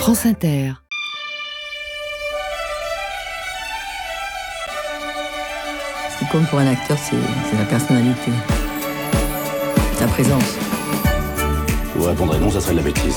France Inter. Ce qui compte pour un acteur, c'est la personnalité, sa présence. Je vous répondrai non, ça serait de la bêtise.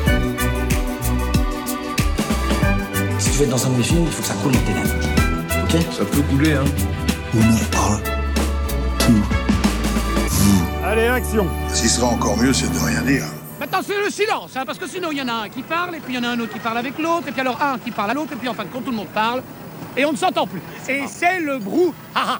Si tu veux être dans un de mes films, il faut que ça coule dans tes lèvres. Ok ? Ça peut couler, hein. On en parle tout. Allez, action. Ce qui sera encore mieux, c'est de rien dire. Maintenant, c'est le silence, hein, parce que sinon, il y en a un qui parle, et puis il y en a un autre qui parle avec l'autre, et puis alors un qui parle à l'autre, et puis en fin de compte, tout le monde parle, et on ne s'entend plus. Et c'est le brouhaha.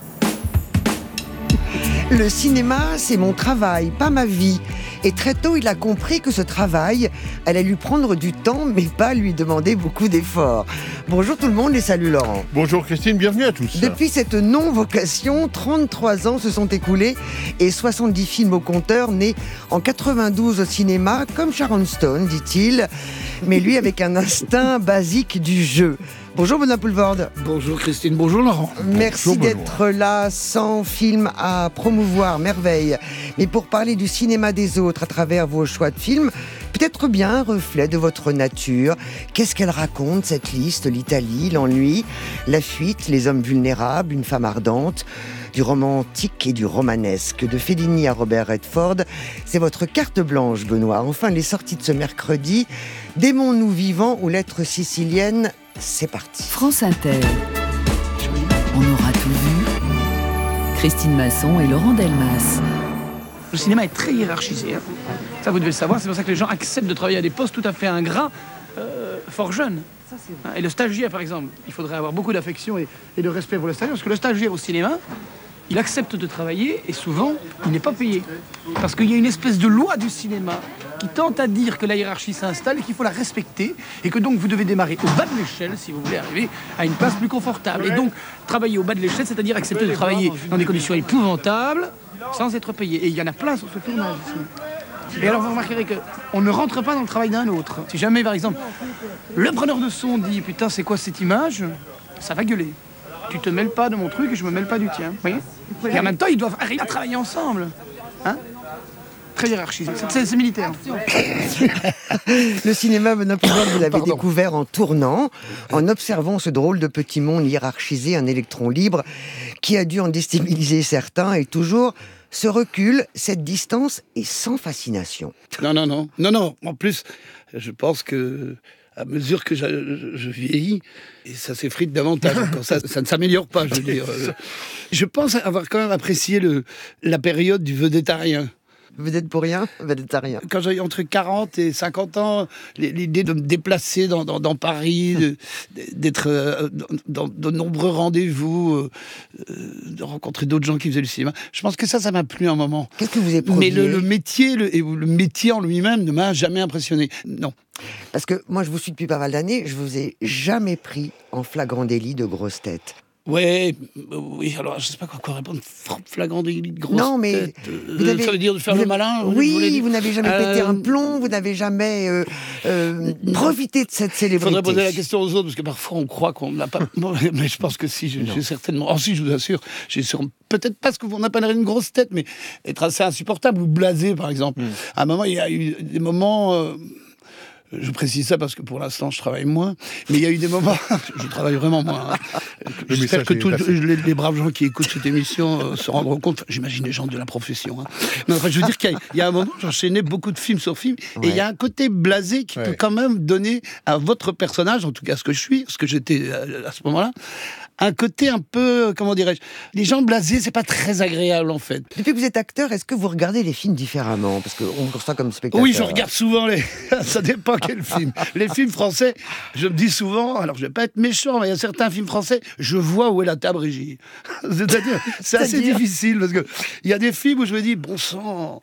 Le cinéma, c'est mon travail, pas ma vie. Et très tôt, il a compris que ce travail allait lui prendre du temps, mais pas lui demander beaucoup d'efforts. Bonjour tout le monde et salut Laurent. Bonjour Christine, bienvenue à tous. Depuis cette non-vocation, 33 ans se sont écoulés et 70 films au compteur, nés en 92 au cinéma, comme Sharon Stone, dit-il, mais lui avec un instinct basique du jeu. Bonjour Benoît Poelvoorde. Bonjour Christine, bonjour Laurent. Merci Bonjour, d'être là, 100 films à promouvoir, merveille. Mais pour parler du cinéma des autres à travers vos choix de films, peut-être bien un reflet de votre nature. Qu'est-ce qu'elle raconte, cette liste? L'Italie, l'ennui, la fuite, les hommes vulnérables, une femme ardente, du romantique et du romanesque. De Fellini à Robert Redford, c'est votre carte blanche, Benoît. Enfin, les sorties de ce mercredi, Démons-nous vivants ou Lettres siciliennes, c'est parti. France Inter. On aura tout vu. Christine Masson et Laurent Delmas. Le cinéma est très hiérarchisé, hein. Ça, vous devez le savoir, c'est pour ça que les gens acceptent de travailler à des postes tout à fait ingrats, fort jeunes. Et le stagiaire, par exemple, il faudrait avoir beaucoup d'affection et de respect pour le stagiaire, parce que le stagiaire au cinéma, il accepte de travailler et souvent, il n'est pas payé. Parce qu'il y a une espèce de loi du cinéma qui tente à dire que la hiérarchie s'installe et qu'il faut la respecter et que donc vous devez démarrer au bas de l'échelle si vous voulez arriver à une place plus confortable. Et donc, travailler au bas de l'échelle, c'est-à-dire accepter de travailler dans des conditions épouvantables sans être payé. Et il y en a plein sur ce tournage ici. Et alors vous remarquerez qu'on ne rentre pas dans le travail d'un autre. Si jamais, par exemple, le preneur de son dit « Putain, c'est quoi cette image ?» ça va gueuler. Tu te mêles pas de mon truc et je me mêle pas du tien. Vous voyez ? Et en même temps, ils doivent arriver à travailler ensemble. Hein ? Très hiérarchisé. C'est militaire. Le cinéma, Benoît Poelvoorde, vous l'avez découvert en tournant, en observant ce drôle de petit monde hiérarchisé, un électron libre, qui a dû en déstabiliser certains, et toujours ce recul, cette distance est sans fascination. Non. En plus, je pense que à mesure que je vieillis, et ça s'effrite davantage. ça ne s'améliore pas, je veux dire. Je pense avoir quand même apprécié la période du vedettarien. Vedette pour rien, végétarien. Quand j'ai entre 40 et 50 ans, l'idée de me déplacer dans Paris, d'être dans de nombreux rendez-vous, de rencontrer d'autres gens qui faisaient le cinéma, je pense que ça m'a plu un moment. Qu'est-ce que vous éprouviez ? Mais le métier en lui-même ne m'a jamais impressionné. Non. Parce que moi, je vous suis depuis pas mal d'années, je vous ai jamais pris en flagrant délit de grosse tête. Oui, alors je sais pas quoi répondre. Flagrant délit de grosse non, mais tête. Ça veut dire de faire le malin. Oui, vous n'avez jamais pété un plomb, vous n'avez jamais profité de cette célébrité. Il faudrait poser la question aux autres, parce que parfois on croit qu'on n'a pas... mais je pense que si, j'ai certainement... Oh si, je vous assure, peut-être pas ce qu'on appellerait une grosse tête, mais être assez insupportable ou blasé, par exemple. À un moment, il y a eu des moments... Je précise ça parce que pour l'instant, je travaille moins. Mais il y a eu des moments... je travaille vraiment moins. Hein. J'espère que tous les braves gens qui écoutent cette émission se rendront compte. Enfin, j'imagine les gens de la profession. Hein. Non, enfin, je veux dire qu'il y a un moment, j'enchaînais beaucoup de film sur film. Ouais. Et il y a un côté blasé qui peut quand même donner à votre personnage, en tout cas ce que je suis, ce que j'étais à ce moment-là, un côté un peu, comment dirais-je, les gens blasés, c'est pas très agréable en fait. Depuis que vous êtes acteur, est-ce que vous regardez les films différemment ? Parce qu'on reçoit comme spectateur. Oui, je regarde souvent ça dépend quel film. Les films français, je me dis souvent, alors je vais pas être méchant, mais il y a certains films français, je vois où est la table régie. C'est-à-dire, c'est assez difficile parce que il y a des films où je me dis, bon sang,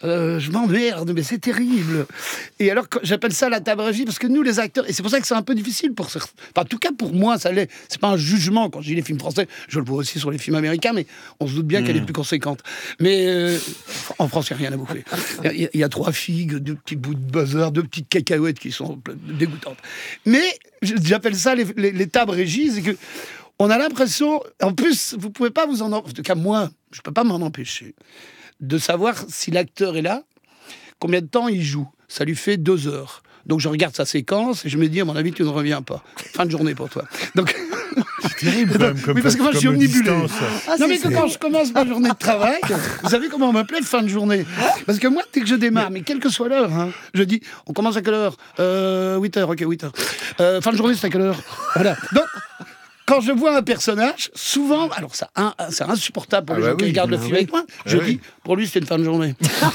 je m'emmerde, mais c'est terrible. Et alors, j'appelle ça la table régie parce que nous, les acteurs, et c'est pour ça que c'est un peu difficile pour certains. Enfin, en tout cas, pour moi, ça l'est. C'est pas un jugement. Quand je dis les films français, je le vois aussi sur les films américains, mais on se doute bien qu'elle est plus conséquente. Mais en France, il n'y a rien à bouffer. Il y a 3 figues, 2 petits bouts de bazar, 2 petites cacahuètes qui sont dégoûtantes. Mais j'appelle ça les tables régies, c'est que on a l'impression, en plus, vous ne pouvez pas vous en tout cas moi, je ne peux pas m'en empêcher, de savoir si l'acteur est là, combien de temps il joue. Ça lui fait 2 heures. Donc je regarde sa séquence et je me dis, à mon avis, tu ne reviens pas. Fin de journée pour toi. Donc... C'est terrible quand même, oui, parce que moi je suis omnibulé. Non mais c'est quand je commence ma journée de travail, vous savez comment on m'appelait fin de journée? Parce que moi, dès que je démarre, mais quelle que soit l'heure, hein, je dis, on commence à quelle heure 8h, ok, 8h. Fin de journée, c'est à quelle heure? Voilà. Donc, quand je vois un personnage, souvent, alors c'est insupportable pour les gens qui regardent le film avec moi, je dis, pour lui, c'est une fin de journée.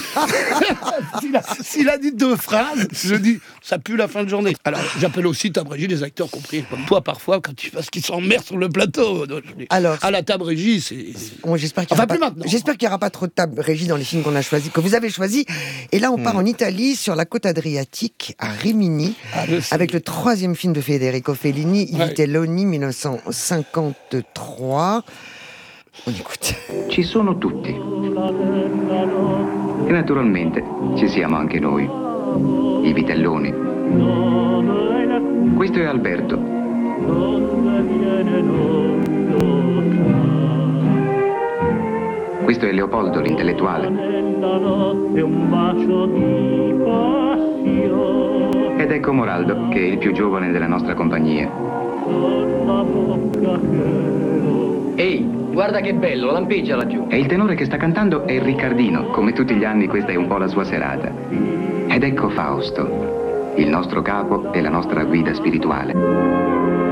S'il a dit 2 phrases, je dis, ça pue la fin de journée. Alors, j'appelle aussi table régie les acteurs compris, comme toi parfois, parce qu'ils s'emmerdent sur le plateau. Donc, je dis, alors, à la table régie, c'est... Bon, j'espère qu'il n'y aura pas trop de table régie dans les films qu'on a choisis, que vous avez choisis. Et là, on part en Italie, sur la côte adriatique, à Rimini, avec le 3e film de Federico Fellini, I Vitelloni, 1953. On écoute. Ci sono tutti. E naturalmente ci siamo anche noi, i vitelloni. Questo è Alberto. Questo è Leopoldo, l'intellettuale. Ed ecco Moraldo, che è il più giovane della nostra compagnia. Ehi, guarda che bello, lampeggia laggiù. E il tenore che sta cantando è Riccardino. Come tutti gli anni questa è un po' la sua serata. Ed ecco Fausto, il nostro capo e la nostra guida spirituale.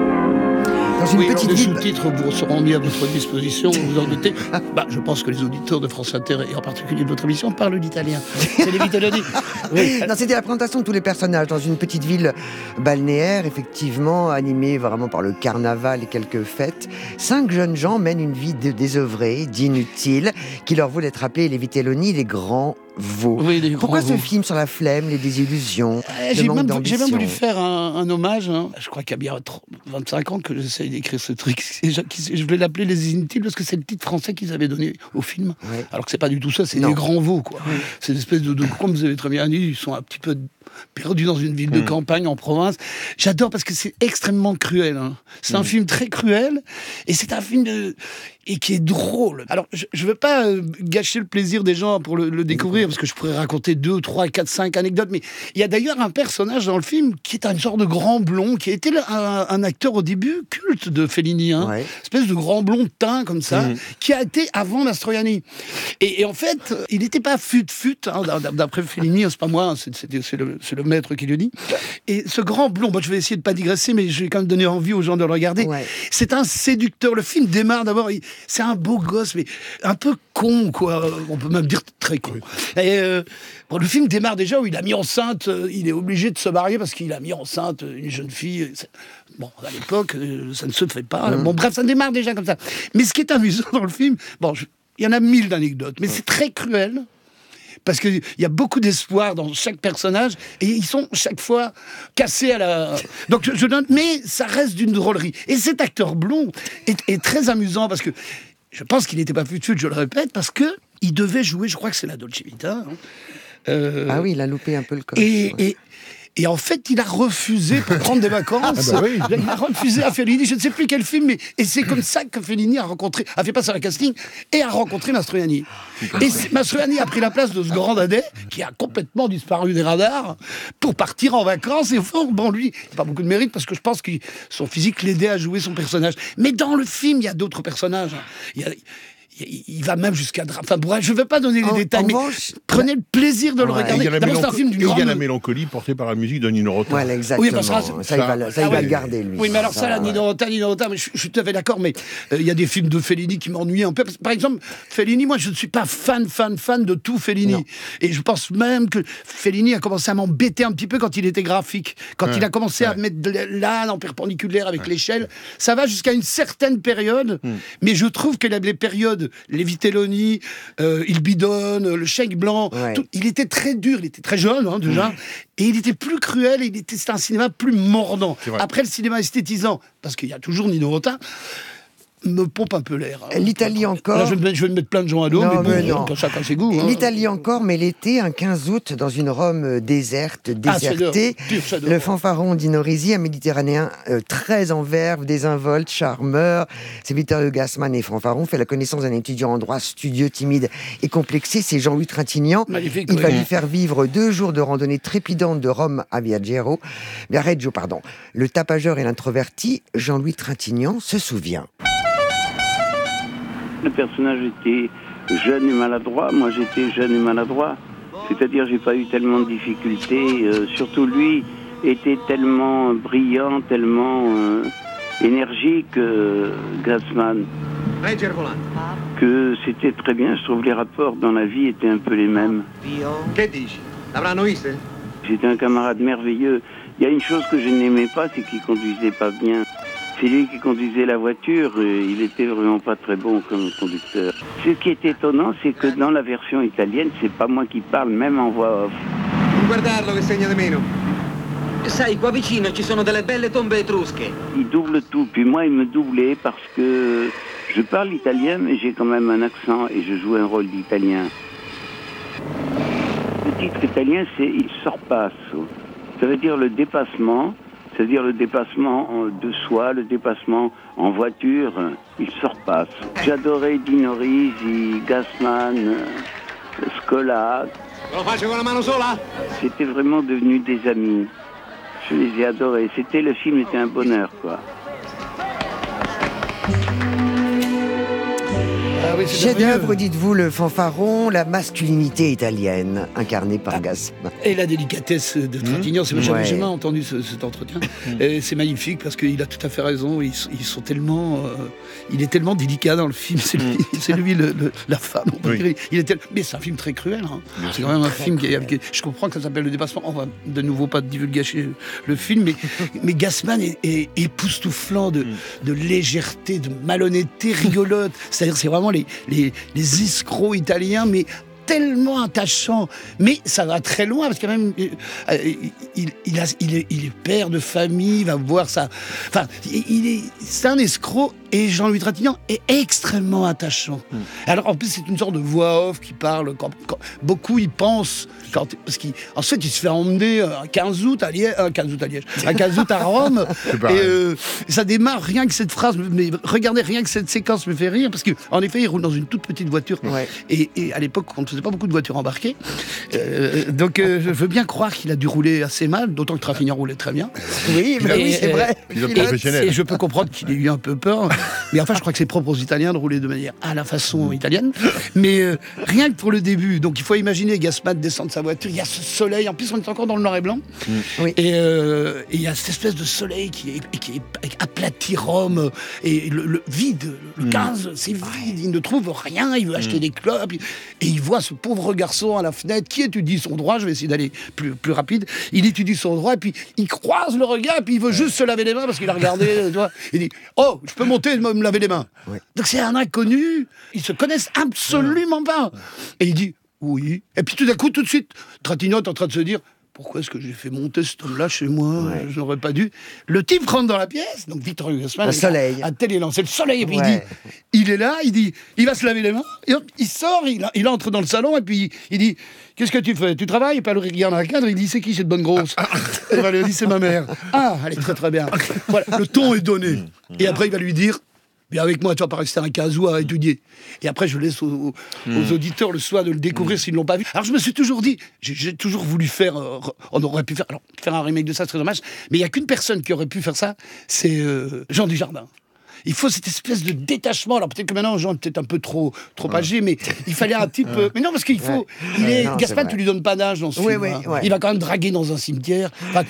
Les sous-titres vous seront mis à votre disposition, vous en doutez. Je pense que les auditeurs de France Inter, et en particulier de votre émission, parlent l'italien. C'est les Vitelloni. Oui. Non, c'était la présentation de tous les personnages dans une petite ville balnéaire, effectivement, animée vraiment par le carnaval et quelques fêtes. 5 jeunes gens mènent une vie désœuvrée, d'inutile, qui leur vaut d'être appelés les Vitelloni, les grands veaux. Oui, pourquoi ce film sur la flemme, les désillusions, le manque d'ambition? J'ai même voulu faire un hommage. Hein. Je crois qu'il y a bien 25 ans que j'essaye d'écrire ce truc. Je voulais l'appeler Les Inutiles parce que c'est le titre français qu'ils avaient donné au film. Ouais. Alors que c'est pas du tout ça, c'est des grands veaux, quoi. Ouais. C'est une espèce de comme vous avez très bien dit, ils sont un petit peu perdus dans une ville de campagne en province. J'adore parce que c'est extrêmement cruel. Hein. C'est un film très cruel et c'est un film et qui est drôle. Alors, je veux pas gâcher le plaisir des gens pour le découvrir, parce que je pourrais raconter 2, 3, 4, 5 anecdotes, mais il y a d'ailleurs un personnage dans le film qui est une sorte de grand blond, qui a été un acteur au début culte de Fellini, hein, espèce de grand blond teint comme ça, qui a été avant Mastroianni. Et en fait, il n'était pas fut, hein, d'après Fellini, c'est pas moi, c'est le maître qui le dit. Et ce grand blond, je vais essayer de pas digresser, mais je vais quand même donner envie aux gens de le regarder. Ouais. C'est un séducteur. Le film démarre d'abord, c'est un beau gosse, mais un peu con, quoi. On peut même dire très con. Et le film démarre déjà où il a mis enceinte, il est obligé de se marier parce qu'il a mis enceinte une jeune fille. Bon, à l'époque, ça ne se fait pas. Bon, bref, ça démarre déjà comme ça. Mais ce qui est amusant dans le film, il y en a 1000 d'anecdotes, mais c'est très cruel. Parce qu'il y a beaucoup d'espoir dans chaque personnage et ils sont chaque fois cassés à la... Donc je donne... Mais ça reste d'une drôlerie. Et cet acteur blond est très amusant parce que je pense qu'il n'était pas fut, je le répète, parce qu'il devait jouer, je crois que c'est la Dolce Vita. Ah oui, il a loupé un peu le coche. Et en fait, il a refusé pour prendre des vacances. Il a refusé à Fellini, je ne sais plus quel film, et c'est comme ça que Fellini a fait passer un casting et a rencontré Mastroianni. Et Mastroianni a pris la place de ce grand dadais qui a complètement disparu des radars pour partir en vacances. Et au fond, lui, il n'a pas beaucoup de mérite parce que je pense que son physique l'aidait à jouer son personnage. Mais dans le film, il y a d'autres personnages. Il va même jusqu'à... Enfin, je ne veux pas donner les détails, mais prenez le plaisir de le regarder. C'est un film d'une grande... Il y a la mélancolie portée par la musique de Nino Rota. Voilà, exactement. Oui, ça, il va le garder, lui. Oui, mais alors ça, Nino Rota, mais je suis tout à fait d'accord, mais il y a des films de Fellini qui m'ennuient un peu. Par exemple, Fellini, moi, je ne suis pas fan de tout Fellini. Non. Et je pense même que Fellini a commencé à m'embêter un petit peu quand il était graphique. Quand il a commencé à mettre de l'âne en perpendiculaire avec l'échelle. Ça va jusqu'à une certaine période, mais je trouve que les périodes les Vitelloni, il bidonne, le chèque blanc, il était très dur, il était très jeune déjà, et il était plus cruel, c'était un cinéma plus mordant. Après le cinéma esthétisant, parce qu'il y a toujours Nino Rota, me pompe un peu l'air. L'Italie encore. Là, je vais me mettre plein de gens à dos, mais bon, chacun ses goûts. L'Italie encore, mais l'été, un 15 août, dans une Rome désertée, le fanfaron Dino Risi, un Méditerranéen très en verve, désinvolte, charmeur. C'est Vittorio Gassman et fanfaron, fait la connaissance d'un étudiant en droit studieux, timide et complexé. C'est Jean-Louis Trintignant. Magnifique, Il va lui faire vivre 2 jours de randonnée trépidante de Rome à Viareggio. Le tapageur et l'introverti, Jean-Louis Trintignant, se souvient. Le personnage était jeune et maladroit, moi j'étais jeune et maladroit. C'est-à-dire j'ai pas eu tellement de difficultés, surtout lui était tellement brillant, tellement énergique, Gassman, que c'était très bien. Je trouve les rapports dans la vie étaient un peu les mêmes. C'était un camarade merveilleux. Il y a une chose que je n'aimais pas, c'est qu'il conduisait pas bien. C'est lui qui conduisait la voiture, il était vraiment pas très bon comme conducteur. Ce qui est étonnant, c'est que dans la version italienne, c'est pas moi qui parle, même en voix off. Guardarlo che segna di meno. Sai, qua vicino ci sono delle belle tombe etrusche. Il double tout, puis moi il me doublait parce que je parle italien, mais j'ai quand même un accent et je joue un rôle d'italien. Le titre italien, c'est Il sorpasso. Ça veut dire le dépassement. C'est-à-dire le dépassement de soi, le dépassement en voiture, il sorpasse. J'adorais Dino Risi, Gassman, Scola. C'était vraiment devenu des amis. Je les ai adorés. Le film était un bonheur, quoi. Chef-d'œuvre, dites-vous, le fanfaron, la masculinité italienne, incarnée par Gassman. Et la délicatesse de Trintignant, j'ai jamais entendu cet entretien. C'est magnifique parce qu'il a tout à fait raison. Ils sont tellement, il est tellement délicat dans le film. C'est lui la femme. On peut dire. Mais c'est un film très cruel. C'est quand même un film qui je comprends que ça s'appelle Le Dépassement. On va de nouveau pas divulgacher le film, mais Gassman est époustouflant de légèreté, de malhonnêteté rigolote. C'est-à-dire, c'est vraiment les escrocs italiens, mais tellement attachant, mais ça va très loin parce que même il est père de famille, il va voir ça. Enfin, c'est un escroc et Jean-Louis Trintignant est extrêmement attachant. Alors en plus c'est une sorte de voix off qui parle quand beaucoup y pensent parce qu'ensuite il se fait emmener un 15 août à Liège, un 15 août à Rome et ça démarre rien que cette phrase. Mais regardez, rien que cette séquence me fait rire parce que en effet il roule dans une toute petite voiture et à l'époque on ne faisait pas beaucoup de voitures embarquées, donc je veux bien croire qu'il a dû rouler assez mal, d'autant que Trintignant roulait très bien. Oui, c'est vrai. Et je peux comprendre qu'il ait eu un peu peur, mais enfin je crois que c'est propre aux Italiens de rouler de manière à la façon italienne. Mais rien que pour le début, donc il faut imaginer Gassman descendre de sa voiture, il y a ce soleil, en plus on est encore dans le noir et blanc, et il y a cette espèce de soleil qui aplatit Rome, et le vide, le 15, c'est vide, il ne trouve rien, il veut acheter des clopes, et il voit ce pauvre garçon à la fenêtre qui étudie son droit. Je vais essayer d'aller plus rapide. Il étudie son droit et puis il croise le regard et puis il veut juste se laver les mains parce qu'il a regardé, tu vois. Il dit « Oh, je peux monter et me laver les mains ?» Donc c'est un inconnu. Ils se connaissent absolument pas. Et il dit « Oui. » Et puis tout d'un coup, tout de suite, Trintignant est en train de se dire « Pourquoi est-ce que j'ai fait monter cet homme-là chez moi ? Je n'aurais pas dû. » Le type rentre dans la pièce, donc Vittorio Gassman a tel élan, c'est le soleil, et puis il dit, il est là, il va se laver les mains, et hop, il sort, il entre dans le salon, et puis il dit, qu'est-ce que tu fais ? Tu travailles ? Et puis il regarde dans le cadre, il dit, c'est qui cette bonne grosse ? Et il va lui dire, c'est ma mère. Ah, elle est très très bien. Voilà, le ton est donné. Et après il va lui dire, viens avec moi, tu vas pas rester un 15 août à étudier. Et après, je laisse aux auditeurs le soin de le découvrir s'ils ne l'ont pas vu. Alors, je me suis toujours dit, j'ai toujours voulu faire, on aurait pu faire un remake de ça, c'est très dommage, mais il n'y a qu'une personne qui aurait pu faire ça, c'est Jean Dujardin. Il faut cette espèce de détachement. Alors peut-être que maintenant, Jean est peut-être un peu trop âgé, mais il fallait un type... Mais non, parce qu'il faut... Gaspard, tu lui donnes pas d'âge dans ce film. Il va quand même draguer dans un cimetière. Enfin,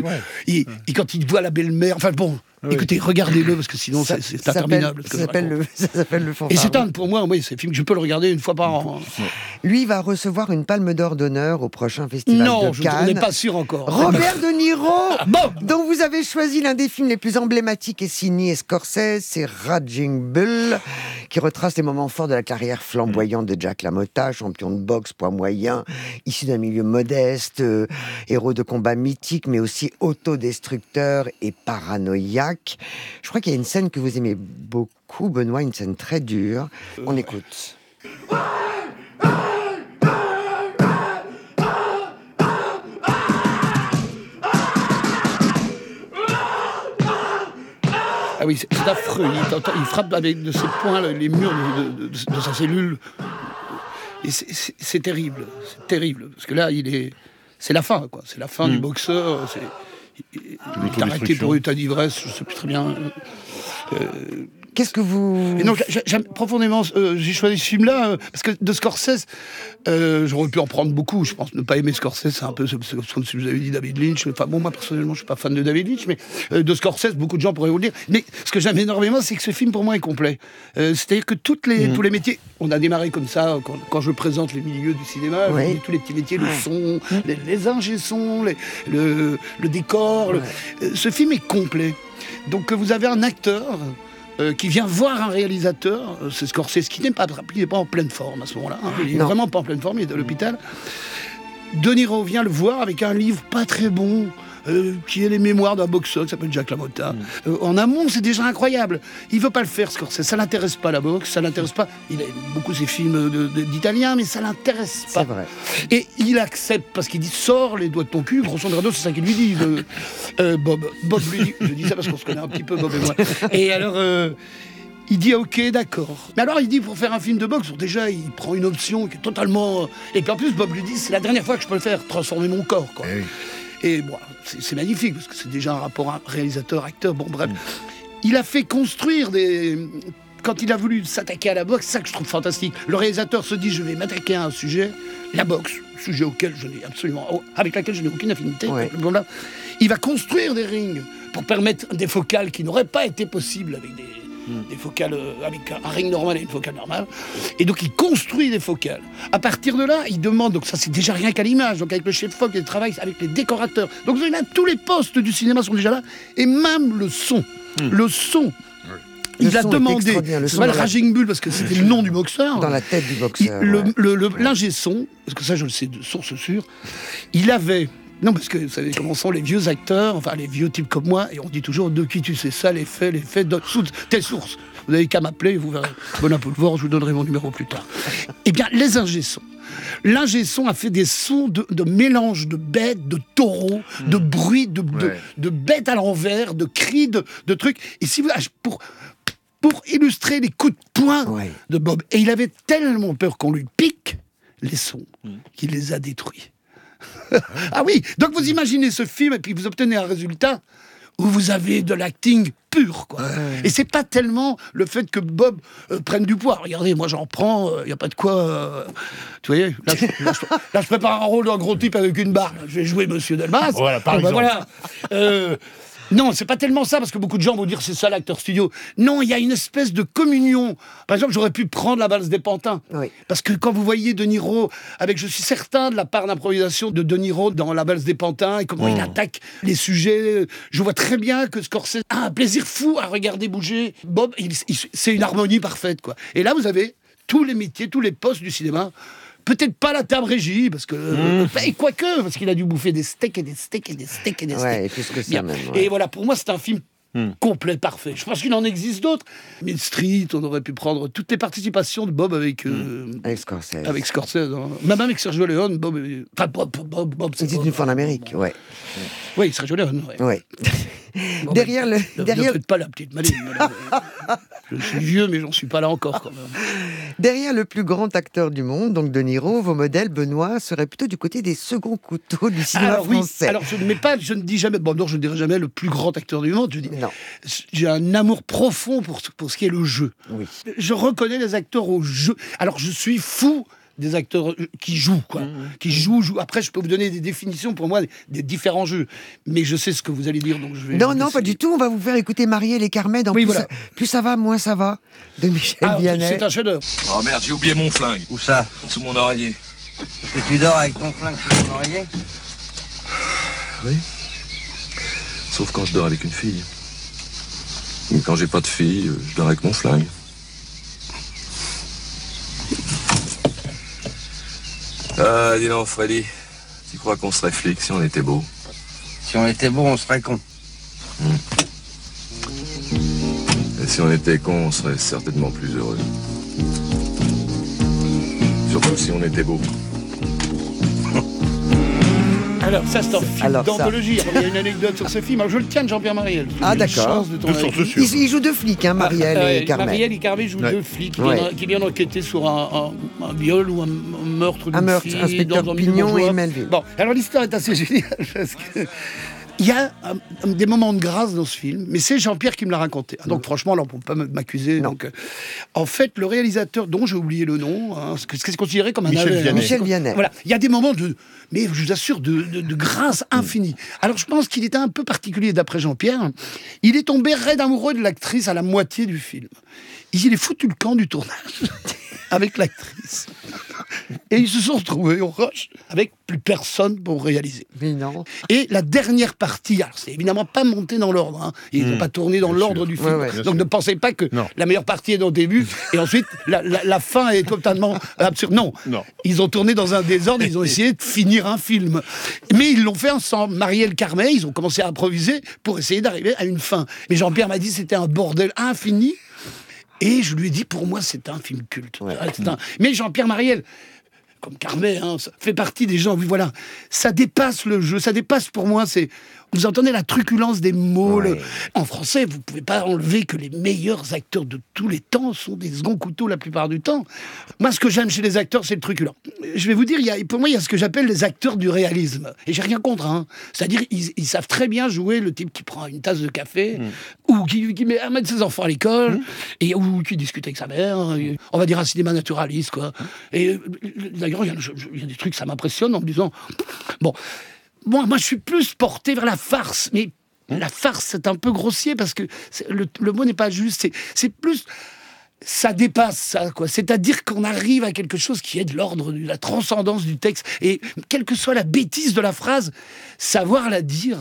quand il voit la belle-mère... Enfin bon... Écoutez, regardez-le, parce que sinon, c'est interminable. Ça s'appelle le fanfaron. Et c'est pour moi, c'est un film que je peux le regarder une fois par an. Lui va recevoir une palme d'or d'honneur au prochain festival de Cannes. Non, on n'est pas sûr encore. Robert De Niro, dont vous avez choisi l'un des films les plus emblématiques et signés Scorsese, c'est Raging Bull, qui retrace les moments forts de la carrière flamboyante de Jack LaMotta, champion de boxe, poids moyen, issu d'un milieu modeste, héros de combat mythique, mais aussi autodestructeur et paranoïaque. Je crois qu'il y a une scène que vous aimez beaucoup, Benoît, une scène très dure. On écoute. Ah oui, c'est affreux. Il frappe avec de ses poings les murs de sa cellule. Et c'est terrible. C'est terrible. Parce que là, c'est la fin, quoi. C'est la fin du boxeur. Il est arrêté pour état d'ivresse, je ne sais plus très bien. Qu'est-ce que vous... Et non, j'aime profondément... j'ai choisi ce film-là, parce que de Scorsese, j'aurais pu en prendre beaucoup. Je pense ne pas aimer Scorsese, c'est un peu comme si vous avez dit David Lynch. Enfin, bon, moi, personnellement, je ne suis pas fan de David Lynch, mais de Scorsese, beaucoup de gens pourraient vous le dire. Mais ce que j'aime énormément, c'est que ce film, pour moi, est complet. C'est-à-dire que tous les métiers... On a démarré comme ça, quand je présente les milieux du cinéma, oui. Tous les petits métiers, le son, les ingé-sons, le décor. Ce film est complet. Donc, vous avez un acteur... qui vient voir un réalisateur, c'est Scorsese, qui n'est pas en pleine forme à ce moment-là. Il n'est vraiment pas en pleine forme, il est à l'hôpital. De Niro vient le voir avec un livre pas très bon, qui est les mémoires d'un boxeur qui s'appelle Jack LaMotta. En amont, c'est déjà incroyable. Il veut pas le faire, Scorsese. Ça l'intéresse pas, la boxe, ça l'intéresse pas. Il aime beaucoup ses films d'Italiens, mais ça l'intéresse pas. C'est vrai. Et il accepte, parce qu'il dit, sors les doigts de ton cul, grosso modo, c'est ça qu'il lui dit. Bob lui dit, je dis ça parce qu'on se connaît un petit peu, Bob et moi. Et alors... il dit ok, d'accord. Mais alors il dit pour faire un film de boxe, déjà il prend une option qui est totalement... Et puis en plus Bob lui dit c'est la dernière fois que je peux le faire, transformer mon corps, quoi. Et bon, c'est magnifique parce que c'est déjà un rapport réalisateur-acteur. Bon bref, il a fait construire des... Quand il a voulu s'attaquer à la boxe, c'est ça que je trouve fantastique. Le réalisateur se dit je vais m'attaquer à un sujet, la boxe, sujet auquel je n'ai absolument... avec laquelle je n'ai aucune affinité. Il va construire des rings pour permettre des focales qui n'auraient pas été possibles avec des focales, avec un ring normal et une focale normale. Et donc, il construit des focales. À partir de là, il demande, donc ça, c'est déjà rien qu'à l'image, donc avec le chef-foc, il travaille avec les décorateurs. Donc, là, tous les postes du cinéma sont déjà là, et même le son. Le son. Il a demandé, c'est pas le Raging Bull parce que c'était le nom du boxeur. Dans la tête du boxeur. L'ingé son, parce que ça je le sais de source sûre, il avait... Non, parce que vous savez comment sont les vieux acteurs, enfin les vieux types comme moi, et on dit toujours de qui tu sais ça, les faits, telle source. Vous n'avez qu'à m'appeler, vous verrez. Bon Poulvord, je vous donnerai mon numéro plus tard. Eh bien, les ingé-sons. L'ingé son a fait des sons de mélange de bêtes, de taureaux, de bruits, de bêtes à l'envers, de cris, de trucs. Et si vous... Pour illustrer les coups de poing de Bob. Et il avait tellement peur qu'on lui pique les sons qu'il les a détruits. Ah oui, donc vous imaginez ce film et puis vous obtenez un résultat où vous avez de l'acting pur, quoi. Et c'est pas tellement le fait que Bob prenne du poids. Regardez, moi j'en prends, il y a pas de quoi... tu voyez, là je prépare un rôle d'un gros type avec une barre. Je vais jouer Monsieur Delmas. Voilà, par exemple. Voilà. Non, c'est pas tellement ça, parce que beaucoup de gens vont dire c'est ça l'acteur studio. Non, il y a une espèce de communion. Par exemple, j'aurais pu prendre la valse des pantins. Parce que quand vous voyez De Niro, avec, je suis certain de la part d'improvisation de Niro dans la valse des pantins, et comment il attaque les sujets, je vois très bien que Scorsese a un plaisir fou à regarder bouger Bob. C'est une harmonie parfaite, quoi. Et là, vous avez tous les métiers, tous les postes du cinéma. Peut-être pas la table régie, parce que... et quoique, parce qu'il a dû bouffer des steaks et des steaks et des steaks et des steaks. Ouais, et plus que ça même. Et voilà, pour moi, c'est un film complet, parfait. Je pense qu'il en existe d'autres. Mean Street, on aurait pu prendre toutes les participations de Bob avec Scorsese. Avec Scorsese. Hein. Même avec Sergio Leone, Bob... Enfin, Bob c'est une fois en Amérique, Oui, Sergio Leone, Bon, derrière le... Ne faites pas la petite maline. Je suis vieux, mais j'en suis pas là encore, quand même. Derrière le plus grand acteur du monde, donc De Niro, vos modèles, Benoît, seraient plutôt du côté des seconds couteaux du cinéma français. Alors, je ne dis jamais... Bon, non, je ne dirai jamais le plus grand acteur du monde. Je dis, j'ai un amour profond pour ce qui est le jeu. Je reconnais les acteurs au jeu. Alors, je suis fou des acteurs qui jouent, quoi. Qui jouent. Après, je peux vous donner des définitions, pour moi, des différents jeux. Mais je sais ce que vous allez dire, donc je vais... Non, pas du tout. On va vous faire écouter Marielle et Carmen. Oui, voilà. Plus ça va, moins ça va, de Michel Vianney. C'est un chef-d'œuvre. Oh merde, j'ai oublié mon flingue. Où ça? Sous mon oreiller. Et tu dors avec ton flingue sous ton oreiller? Oui. Sauf quand je dors avec une fille. Mais quand j'ai pas de fille, je dors avec mon flingue. Ah, dis donc, Freddy. Tu crois qu'on serait flic si on était beau? Si on était beau, on serait con. Et si on était con, on serait certainement plus heureux. Surtout si on était beau. Alors, ça, c'est un film d'anthologie. Il y a une anecdote sur ce film. Alors, je le tiens de Jean-Pierre Marielle. Ah, d'accord. Il joue deux flics, hein, Marielle et Carmen. Marielle et Carmen jouent deux flics qui viennent enquêter sur un viol ou un meurtre d'une fille. Inspecteur Pignon et Melville. Bon, alors l'histoire est assez géniale parce que... Il y a des moments de grâce dans ce film, mais c'est Jean-Pierre qui me l'a raconté. Donc franchement, là, on ne peut pas m'accuser. Donc, en fait, le réalisateur, dont j'ai oublié le nom, ce que c'est considéré comme un Michel Vianney. Voilà, il y a des moments mais je vous assure, de grâce infinie. Alors je pense qu'il était un peu particulier d'après Jean-Pierre. Il est tombé raide amoureux de l'actrice à la moitié du film. Il est foutu le camp du tournage avec l'actrice. Et ils se sont retrouvés au rush avec plus personne pour réaliser. Mais non. Et la dernière partie, alors c'est évidemment pas monté dans l'ordre. Hein. Ils n'ont pas tourné dans l'ordre du film. Donc ne pensez pas que la meilleure partie est dans le début et ensuite la fin est totalement absurde. Non. Ils ont tourné dans un désordre, ils ont essayé de finir un film. Mais ils l'ont fait ensemble. Marielle, Carmen, ils ont commencé à improviser pour essayer d'arriver à une fin. Mais Jean-Pierre m'a dit que c'était un bordel infini. Et je lui ai dit, pour moi, c'est un film culte. Mais Jean-Pierre Marielle, comme Carmen, ça fait partie des gens, oui, voilà, ça dépasse le jeu, ça dépasse pour moi, vous entendez la truculence des mots. En français, vous ne pouvez pas enlever que les meilleurs acteurs de tous les temps sont des seconds couteaux la plupart du temps. Moi, ce que j'aime chez les acteurs, c'est le truculent. Je vais vous dire, pour moi, il y a ce que j'appelle les acteurs du réalisme. Et j'ai rien contre. C'est-à-dire, ils savent très bien jouer le type qui prend une tasse de café, ou qui amène ses enfants à l'école, ou qui discute avec sa mère. On va dire un cinéma naturaliste, quoi. Et d'ailleurs, il y a des trucs, ça m'impressionne en me disant... Bon... Moi, je suis plus porté vers la farce, mais la farce, c'est un peu grossier parce que le mot n'est pas juste. C'est plus, ça dépasse ça, quoi. C'est-à-dire qu'on arrive à quelque chose qui est de l'ordre de la transcendance du texte et quelle que soit la bêtise de la phrase, savoir la dire.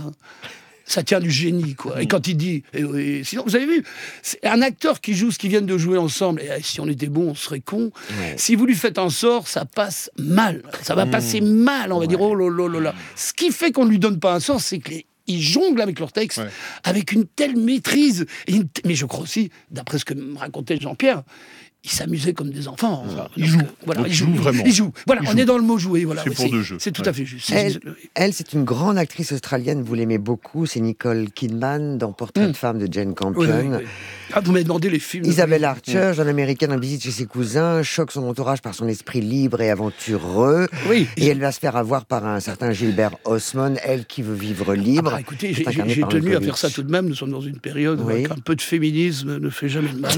Ça tient du génie, quoi. Et quand il dit... sinon, vous avez vu, c'est un acteur qui joue ce qu'ils viennent de jouer ensemble, et si on était bon, on serait con. Si vous lui faites un sort, ça passe mal. Ça va passer mal, on va dire, oh là là. Ce qui fait qu'on ne lui donne pas un sort, c'est qu'ils jonglent avec leur texte, avec une telle maîtrise. Mais je crois aussi, d'après ce que me racontait Jean-Pierre, ils s'amusaient comme des enfants. Ils jouent. Ils jouent vraiment. Ils jouent. Voilà, on est dans le mot jouer. Voilà. C'est pour deux jeux. C'est tout à fait juste. Elle, c'est une grande actrice australienne, vous l'aimez beaucoup, c'est Nicole Kidman dans Portrait de femme de Jane Campion. Ah, vous m'avez demandé les films. Isabelle Archer, jeune américaine en visite chez ses cousins, choque son entourage par son esprit libre et aventureux. Et elle va se faire avoir par un certain Gilbert Osmond, elle qui veut vivre libre. Écoutez, j'ai tenu à faire ça tout de même. Nous sommes dans une période où un peu de féminisme ne fait jamais de mal.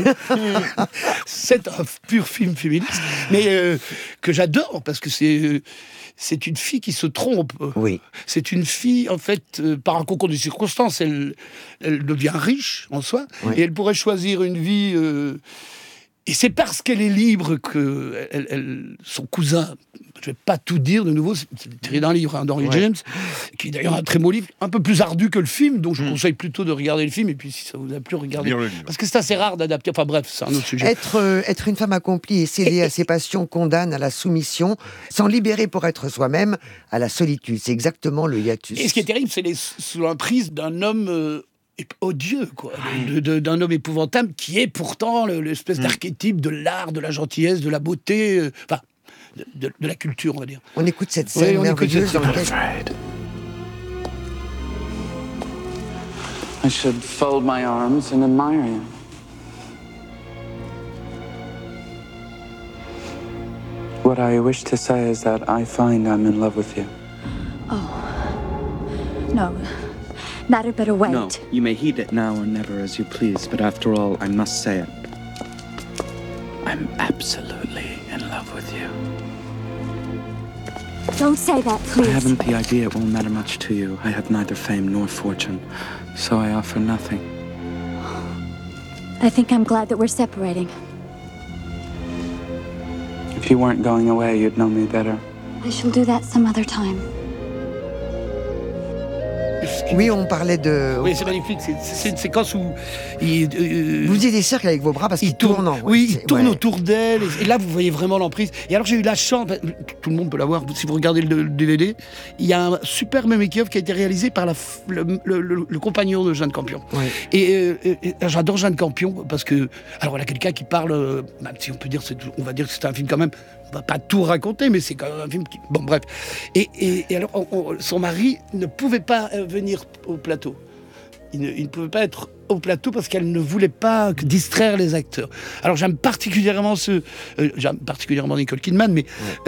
C'est un pur film féministe, mais que j'adore parce que c'est une fille qui se trompe. C'est une fille, en fait, par un concours de circonstances, elle devient riche en soi, et elle pourrait choisir une vie... et c'est parce qu'elle est libre que son cousin... Je ne vais pas tout dire de nouveau, c'est tiré d'un livre d'Henry James, qui est d'ailleurs un très beau livre, un peu plus ardu que le film, donc je vous conseille plutôt de regarder le film, et puis si ça vous a plu, regardez. Parce que c'est assez rare d'adapter, enfin bref, c'est un autre sujet. Être une femme accomplie et céder à ses passions condamne à la soumission, s'en libérer pour être soi-même, à la solitude. C'est exactement le hiatus. Et ce qui est terrible, c'est sous l'emprise d'un homme... odieux, quoi, d'un homme épouvantable qui est pourtant l'espèce d'archétype de l'art, de la gentillesse, de la beauté, enfin, de la culture, on va dire. On écoute cette scène merveilleuse dans laquelle... I should fold my arms and admire you. What I wish to say is that I find I'm in love with you. Oh. No. That had better wait. No, you may heed it now or never as you please, but after all, I must say it. I'm absolutely in love with you. Don't say that, I please. haven't the idea it won't matter much to you. I have neither fame nor fortune, so I offer nothing. I think I'm glad that we're separating. If you weren't going away, you'd know me better. I shall do that some other time. Oui, on parlait de... Oui, c'est magnifique. C'est une séquence où il... Vous faisiez des cercles avec vos bras parce qu'il tourne. Oui, il tourne autour d'elle. Et là, vous voyez vraiment l'emprise. Et alors, j'ai eu la chance, tout le monde peut l'avoir, si vous regardez le DVD, il y a un superbe make-off qui a été réalisé par le compagnon de Jeanne Campion. Ouais. Et j'adore Jeanne Campion parce que... Alors, voilà quelqu'un qui parle... si on peut dire, on va dire que c'est un film quand même... On va pas tout raconter, mais c'est quand même un film qui... Bon, bref. Et alors, son mari ne pouvait pas venir au plateau. Il ne pouvait pas être au plateau parce qu'elle ne voulait pas distraire les acteurs. Alors, j'aime particulièrement Nicole Kidman, mais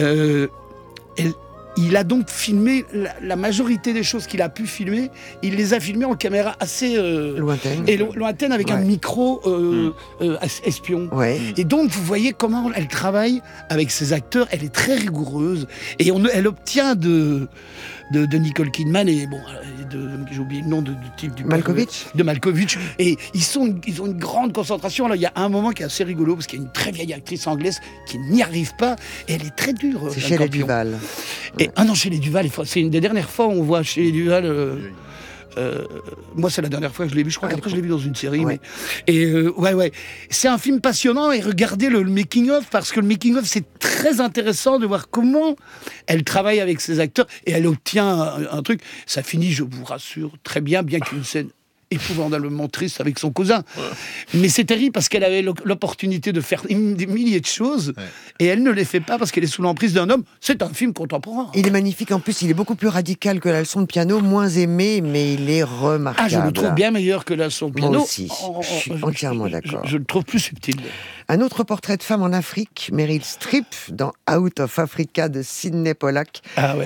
il a donc filmé la majorité des choses qu'il a pu filmer. Il les a filmées en caméra assez lointaine avec un micro espion. Ouais. Et donc, vous voyez comment elle travaille avec ses acteurs. Elle est très rigoureuse. Et elle obtient de Nicole Kidman et j'ai oublié le nom du type du Malkovich. De Malkovich. Et ils ont une grande concentration. Là, il y a un moment qui est assez rigolo parce qu'il y a une très vieille actrice anglaise qui n'y arrive pas. Et elle est très dure. C'est chez les Duval. Non, chez les Duval, c'est une des dernières fois où on voit chez les Duval. Moi, c'est la dernière fois que je l'ai vu. Je crois qu'après, je l'ai vu dans une série. Ouais. Ouais. C'est un film passionnant et regardez le making-of parce que le making-of, c'est très intéressant de voir comment elle travaille avec ses acteurs et elle obtient un truc. Ça finit, je vous rassure, très bien qu'une scène épouvantablement triste avec son cousin. Ouais. Mais c'est terrible parce qu'elle avait l'opportunité de faire des milliers de choses et elle ne les fait pas parce qu'elle est sous l'emprise d'un homme. C'est un film contemporain. Il est magnifique. En plus, il est beaucoup plus radical que la leçon de piano, moins aimé, mais il est remarquable. Je le trouve bien meilleur que la leçon de piano. Moi aussi, je suis entièrement d'accord. Je le trouve plus subtil. Un autre portrait de femme en Afrique, Meryl Streep, dans Out of Africa de Sidney Pollack,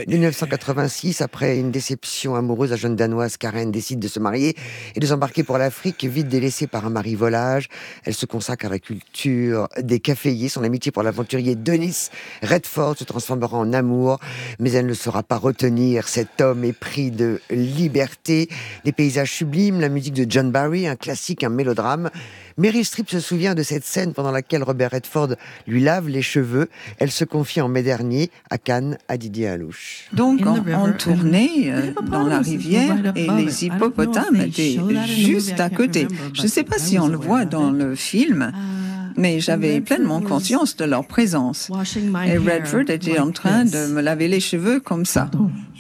1986. Après une déception amoureuse, la jeune danoise Karen décide de se marier et de s'embarquer pour l'Afrique, vite délaissée par un mari volage. Elle se consacre à la culture des caféiers. Son amitié pour l'aventurier Dennis Redford se transformera en amour, mais elle ne saura pas retenir cet homme épris de liberté. Des paysages sublimes, la musique de John Barry, un classique, un mélodrame. Meryl Streep se souvient de cette scène pendant laquelle Robert Redford lui lave les cheveux. Elle se confie en mai dernier à Cannes à Didier Alouche. Donc on tournait dans la rivière et les hippopotames étaient juste à côté. Je ne sais pas si on le voit dans le film, mais j'avais pleinement conscience de leur présence. Et Redford était en train de me laver les cheveux comme ça.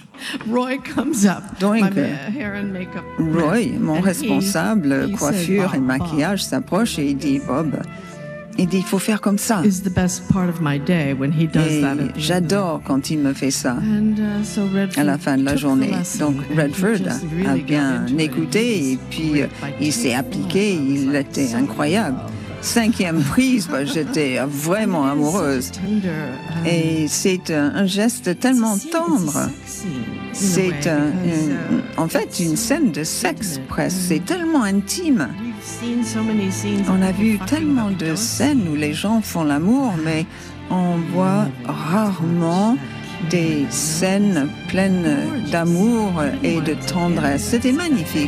Donc, Roy, mon responsable coiffure et maquillage, s'approche et il dit « Bob, il faut faire comme ça. » Et j'adore quand il me fait ça à la fin de la journée. Donc Redford a bien écouté et puis il s'est appliqué, il était incroyable. 5e prise, j'étais vraiment amoureuse. Et c'est un geste tellement tendre. C'est en fait une scène de sexe presque. C'est tellement intime. On a vu tellement de scènes où les gens font l'amour, mais on voit rarement des scènes pleines d'amour et de tendresse. C'était magnifique.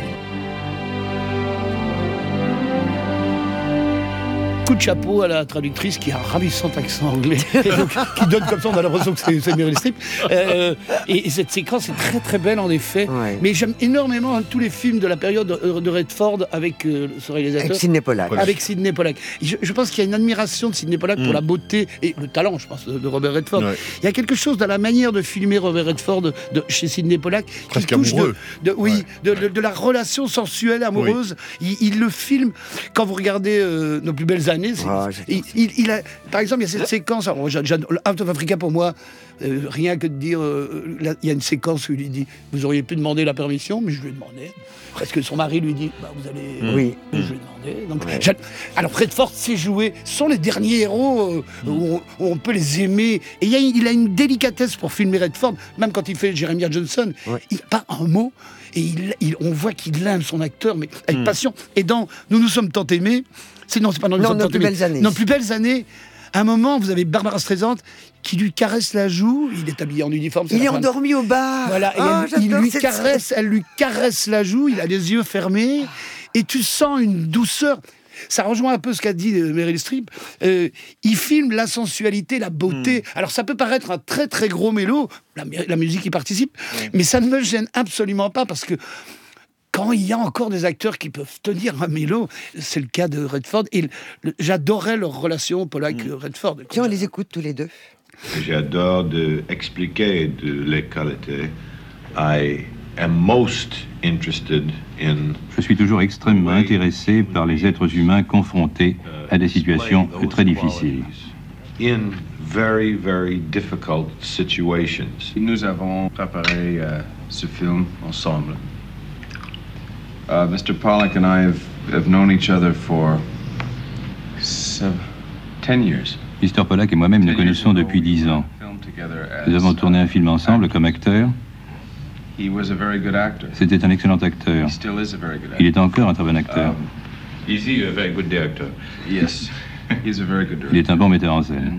Coup de chapeau à la traductrice qui a un ravissant accent anglais et donc, qui donne comme ça, on a l'impression que c'est Meryl Streep. Et cette séquence est très très belle en effet. Ouais. Mais j'aime énormément tous les films de la période de Redford avec ce réalisateur. Avec Sidney Pollack. Avec Sidney Pollack. Je pense qu'il y a une admiration de Sidney Pollack pour la beauté et le talent, je pense, de Robert Redford. Ouais. Il y a quelque chose dans la manière de filmer Robert Redford chez Sidney Pollack presque qui touche amoureux. De la relation sensuelle, amoureuse. Oui. Il le filme quand vous regardez Nos plus belles années. Il a, par exemple, il y a cette séquence. Alors, Out of Africa, pour moi, rien que de dire. Il y a une séquence où il lui dit vous auriez pu demander la permission, mais je lui ai demandé. Parce que son mari lui dit vous allez. Oui. Je lui ai demandé. Donc, alors, Redford sait jouer. Ce sont les derniers héros où on peut les aimer. Et il a une délicatesse pour filmer Redford, même quand il fait Jeremiah Johnson. Ouais. Il n'a pas un mot. Et on voit qu'il aime son acteur, mais avec passion. Et dans Nous nous sommes tant aimés. C'est pas Nos plus belles années. Nos plus belles années. À un moment, vous avez Barbara Streisand qui lui caresse la joue. Il est habillé en uniforme. Il est endormi au bar. Voilà, et elle lui caresse la joue. Il a les yeux fermés et tu sens une douceur. Ça rejoint un peu ce qu'a dit Meryl Streep. Il filme la sensualité, la beauté. Alors ça peut paraître un très très gros mélo, la musique y participe, mais ça ne me gêne absolument pas parce que quand il y a encore des acteurs qui peuvent tenir un mélo, c'est le cas de Redford. Et j'adorais leur relation, Pollack-Redford. Tiens, on les écoute tous les deux. J'adore expliquer de les qualités. I am most interested in... Je suis toujours extrêmement intéressé par les êtres humains confrontés à des situations très difficiles. In very, very difficult situations. Nous avons préparé ce film ensemble. Mr. Pollack and I have known each other for 10 years. Mr. Pollack et moi-même nous connaissons depuis 10 ans. Nous avons tourné un film ensemble comme acteurs. C'était un excellent acteur. Il est encore un très bon acteur. Is he a very good director? Yes, he's a very good director. Il est un bon metteur en scène.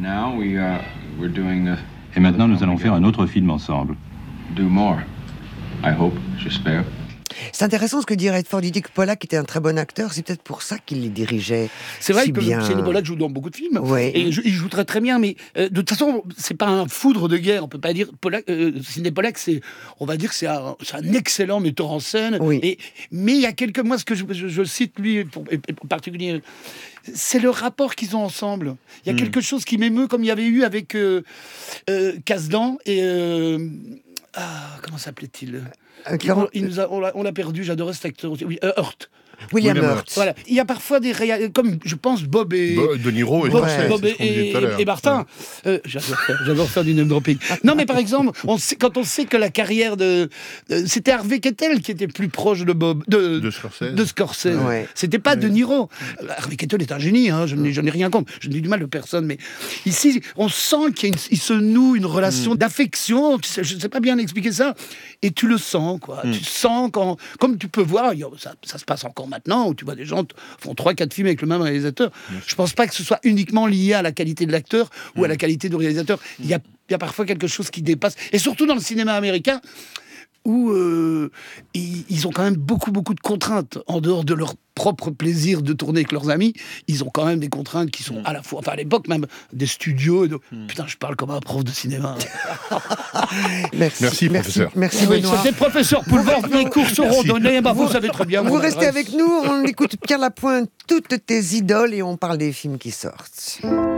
Et maintenant, nous allons faire un autre film ensemble. Do more, I hope, j'espère. C'est intéressant ce que dit Redford. Il dit que Pollack était un très bon acteur. C'est peut-être pour ça qu'il les dirigeait. C'est vrai si que bien. Sidney Pollack joue dans beaucoup de films. Ouais. Et il joue très très bien. Mais de toute façon, c'est pas un foudre de guerre. On peut pas dire Sidney Pollack. On va dire que c'est un excellent metteur en scène. Oui. Mais il y a quelques mois, ce que je cite lui en particulier, c'est le rapport qu'ils ont ensemble. Il y a quelque chose qui m'émeut, comme il y avait eu avec Kasdan et comment s'appelait-il? On l'a perdu, j'adorais cet acteur aussi. Oui, Hurt. William Hurt. Voilà. Il y a parfois des comme je pense Bob et De Niro et Martin. J'adore faire du name dropping. Non, mais par exemple, quand on sait que la carrière c'était Harvey Keitel qui était plus proche de Bob de Scorsese. Ouais. C'était pas De Niro. Harvey Keitel est un génie. Je n'ai rien contre. Je n'ai du mal de personne, mais ici, on sent qu'il se noue une relation d'affection. Je ne sais pas bien expliquer ça. Et tu le sens, quoi. Tu sens comme tu peux voir, ça se passe encore maintenant, où tu vois des gens font 3-4 films avec le même réalisateur. Je pense pas que ce soit uniquement lié à la qualité de l'acteur ou à la qualité du réalisateur. Il y a parfois quelque chose qui dépasse. Et surtout dans le cinéma américain, où ils ont quand même beaucoup de contraintes en dehors de leur propre plaisir de tourner avec leurs amis. Ils ont quand même des contraintes qui sont à la fois, enfin à l'époque même, des studios. Putain, je parle comme un prof de cinéma. Merci, professeur. Merci, Benoît. C'était professeur Poulvord, les cours seront donnés. Vous savez très bien. Vous restez avec nous, on écoute Pierre Lapointe, toutes tes idoles, et on parle des films qui sortent.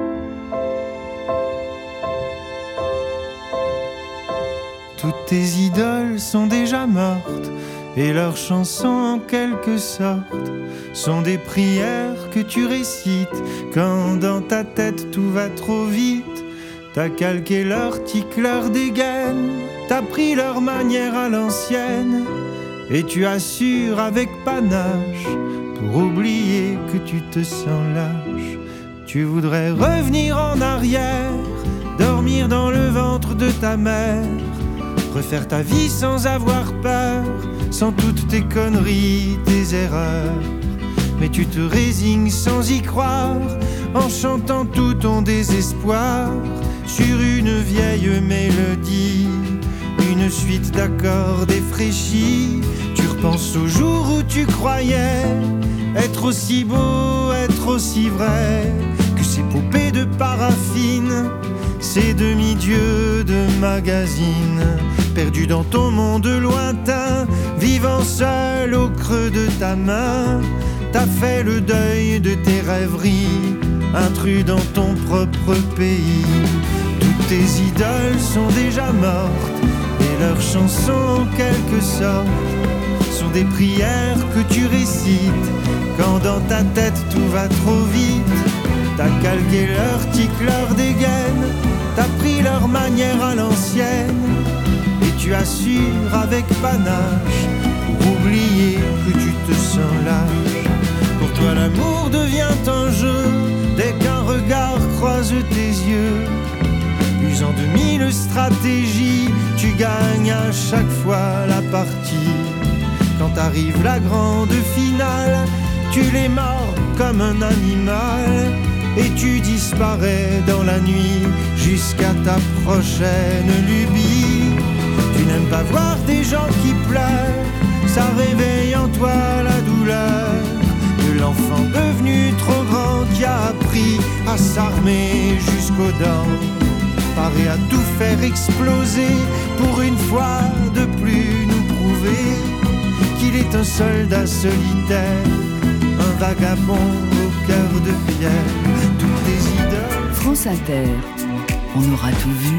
Toutes tes idoles sont déjà mortes, et leurs chansons en quelque sorte sont des prières que tu récites quand dans ta tête tout va trop vite. T'as calqué leur tic, leur dégaine, t'as pris leur manière à l'ancienne, et tu assures avec panache pour oublier que tu te sens lâche. Tu voudrais revenir en arrière, dormir dans le ventre de ta mère, refaire ta vie sans avoir peur, sans toutes tes conneries, tes erreurs. Mais tu te résignes sans y croire, en chantant tout ton désespoir sur une vieille mélodie, une suite d'accords défraîchis. Tu repenses au jour où tu croyais être aussi beau, être aussi vrai, que ces poupées de paraffine, ces demi-dieux de magazine, perdus dans ton monde lointain, vivant seul au creux de ta main. T'as fait le deuil de tes rêveries, intrus dans ton propre pays. Toutes tes idoles sont déjà mortes, et leurs chansons en quelque sorte sont des prières que tu récites quand dans ta tête tout va trop vite. T'as calqué leur tic, leur dégaine, t'as pris leur manière à l'ancienne, et tu assures avec panache pour oublier que tu te sens lâche. Pour toi l'amour devient un jeu dès qu'un regard croise tes yeux. Usant de mille stratégies, tu gagnes à chaque fois la partie. Quand arrive la grande finale, tu les mords comme un animal, et tu disparais dans la nuit jusqu'à ta prochaine lubie. Tu n'aimes pas voir des gens qui pleurent, ça réveille en toi la douleur de l'enfant devenu trop grand qui a appris à s'armer jusqu'aux dents, paré à tout faire exploser pour une fois de plus nous prouver qu'il est un soldat solitaire, un vagabond au cœur de pierre. Toutes tes idoles. France Inter, on aura tout vu.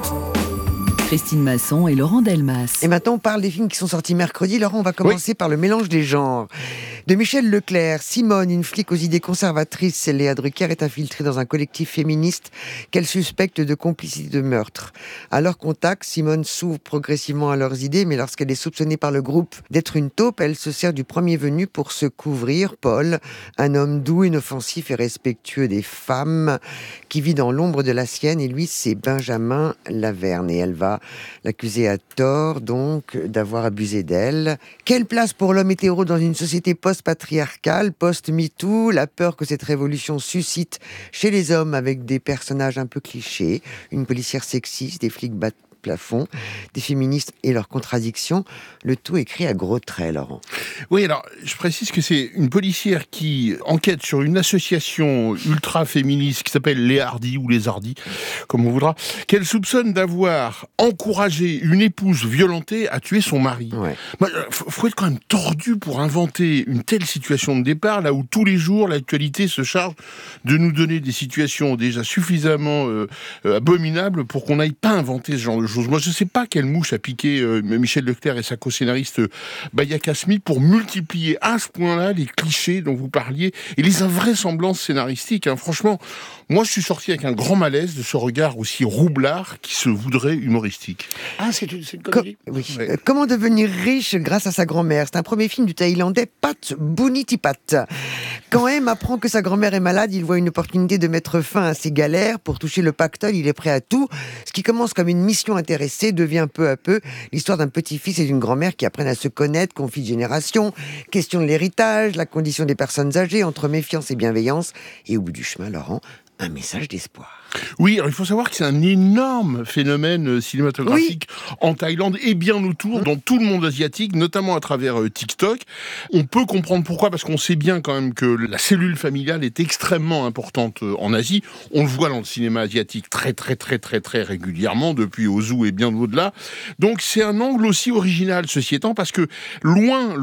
Christine Masson et Laurent Delmas. Et maintenant, on parle des films qui sont sortis mercredi. Laurent, on va commencer par Le mélange des genres. De Michel Leclerc, Simone, une flic aux idées conservatrices, Léa Drucker, est infiltrée dans un collectif féministe qu'elle suspecte de complicité de meurtre. À leur contact, Simone s'ouvre progressivement à leurs idées, mais lorsqu'elle est soupçonnée par le groupe d'être une taupe, elle se sert du premier venu pour se couvrir. Paul, un homme doux, inoffensif et respectueux des femmes, qui vit dans l'ombre de la sienne, et lui, c'est Benjamin Laverne. Et elle va l'accuser à tort, donc, d'avoir abusé d'elle. Quelle place pour l'homme hétéro dans une société post-patriarcale, post-MeToo, la peur que cette révolution suscite chez les hommes avec des personnages un peu clichés, une policière sexiste, des flics plafond, des féministes et leurs contradictions, le tout écrit à gros traits, Laurent. Oui, alors, je précise que c'est une policière qui enquête sur une association ultra-féministe qui s'appelle Les Hardis, ou Les Hardis, comme on voudra, qu'elle soupçonne d'avoir encouragé une épouse violentée à tuer son mari. Ouais. Faut être quand même tordu pour inventer une telle situation de départ, là où tous les jours, l'actualité se charge de nous donner des situations déjà suffisamment abominables pour qu'on n'aille pas inventer ce genre de choses. Moi, je ne sais pas quelle mouche a piqué Michel Leclerc et sa co-scénariste Bayaka Smith pour multiplier à ce point-là les clichés dont vous parliez et les invraisemblances scénaristiques. Franchement, moi, je suis sorti avec un grand malaise de ce regard aussi roublard qui se voudrait humoristique. Ah, c'est une comédie. Oui. Ouais. Comment devenir riche grâce à sa grand-mère. C'est un premier film du Thaïlandais Pat Bunitipat. Quand M apprend que sa grand-mère est malade, il voit une opportunité de mettre fin à ses galères. Pour toucher le pactole, il est prêt à tout. Ce qui commence comme une mission intéressée devient peu à peu l'histoire d'un petit-fils et d'une grand-mère qui apprennent à se connaître, conflit de génération, question de l'héritage, la condition des personnes âgées, entre méfiance et bienveillance. Et au bout du chemin, Laurent, un message d'espoir. Oui, alors il faut savoir que c'est un énorme phénomène cinématographique en Thaïlande et bien autour, dans tout le monde asiatique, notamment à travers TikTok. On peut comprendre pourquoi, parce qu'on sait bien quand même que la cellule familiale est extrêmement importante en Asie. On le voit dans le cinéma asiatique très régulièrement, depuis Ozu et bien au-delà. Donc c'est un angle aussi original, ceci étant, parce que loin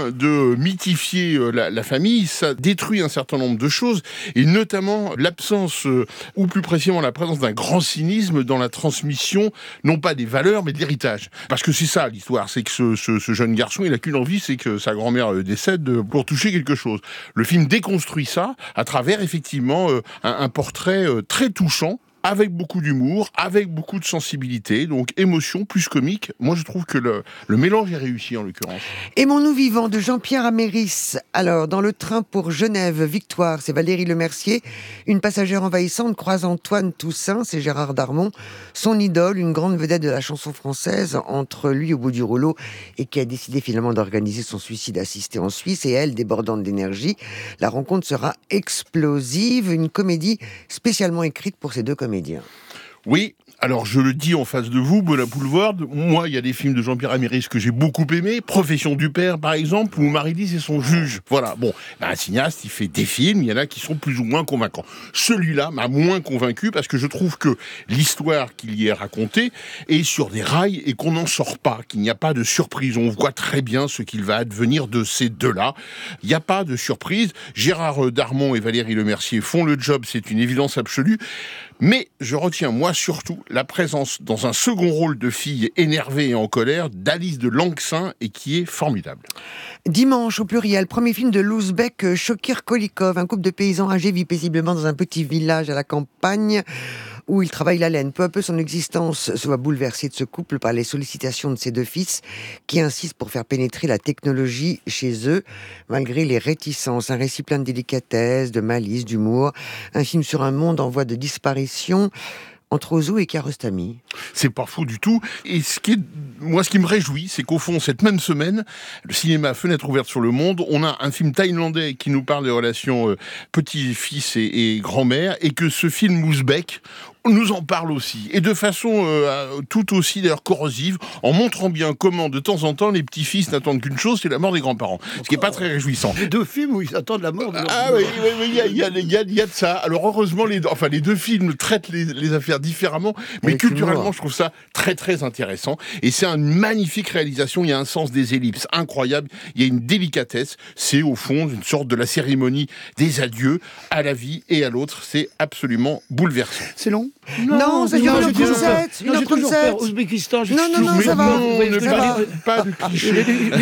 de mythifier la famille, ça détruit un certain nombre de choses, et notamment l'absence, ou plus précisément la présence d'un grand cynisme dans la transmission, non pas des valeurs, mais de l'héritage. Parce que c'est ça l'histoire, c'est que ce jeune garçon, il a qu'une envie, c'est que sa grand-mère décède pour toucher quelque chose. Le film déconstruit ça à travers effectivement un portrait très touchant, avec beaucoup d'humour, avec beaucoup de sensibilité, donc émotion plus comique. Moi, je trouve que le mélange est réussi, en l'occurrence. Aimons-nous vivants de Jean-Pierre Améris. Alors, dans le train pour Genève, Victoire, c'est Valérie Lemercier. Une passagère envahissante croise Antoine Toussaint, c'est Gérard Darmon. Son idole, une grande vedette de la chanson française, entre lui au bout du rouleau et qui a décidé finalement d'organiser son suicide assisté en Suisse, et elle, débordante d'énergie. La rencontre sera explosive, une comédie spécialement écrite pour ces deux comédiens. Oui, alors je le dis en face de vous, Bona Boulevard, moi il y a des films de Jean-Pierre Améris que j'ai beaucoup aimés, Profession du père par exemple, où Marie-Lise est son juge. Voilà, bon, un cinéaste, il fait des films, il y en a qui sont plus ou moins convaincants. Celui-là m'a moins convaincu parce que je trouve que l'histoire qu'il y est racontée est sur des rails et qu'on n'en sort pas, qu'il n'y a pas de surprise. On voit très bien ce qu'il va advenir de ces deux-là. Il n'y a pas de surprise. Gérard Darmon et Valérie Lemercier font le job, c'est une évidence absolue. Mais je retiens, moi, surtout, la présence dans un second rôle de fille énervée et en colère d'Alice de Langsin, et qui est formidable. Dimanche, au pluriel, premier film de l'Ouzbek Shokir Kolikov. Un couple de paysans âgés vit paisiblement dans un petit village à la campagne où il travaille la laine. Peu à peu, son existence se voit bouleversée de ce couple par les sollicitations de ses deux fils qui insistent pour faire pénétrer la technologie chez eux, malgré les réticences. Un récit plein de délicatesse, de malice, d'humour. Un film sur un monde en voie de disparition. entre Ozu et Kiarostami. C'est pas faux du tout. Et ce qui me réjouit, c'est qu'au fond, cette même semaine, le cinéma Fenêtre ouverte sur le monde, on a un film thaïlandais qui nous parle des relations petit-fils et grand-mère, et que ce film ouzbek nous en parle aussi, et de façon tout aussi d'ailleurs corrosive, en montrant bien comment de temps en temps les petits-fils n'attendent qu'une chose, c'est la mort des grands-parents, ce qui n'est pas très réjouissant. Les deux films où ils attendent la mort de leurs Ah oui, il y a de ça. Alors heureusement, les deux films traitent les affaires différemment, mais avec culturellement, je trouve ça très très intéressant, et c'est une magnifique réalisation. Il y a un sens des ellipses incroyable, il y a une délicatesse, c'est au fond une sorte de la cérémonie des adieux à la vie et à l'autre, c'est absolument bouleversant. C'est long? Non, c'est une heure 37. J'ai toujours peur. Ouzbékistan. Non, ça va. Pas de cliché.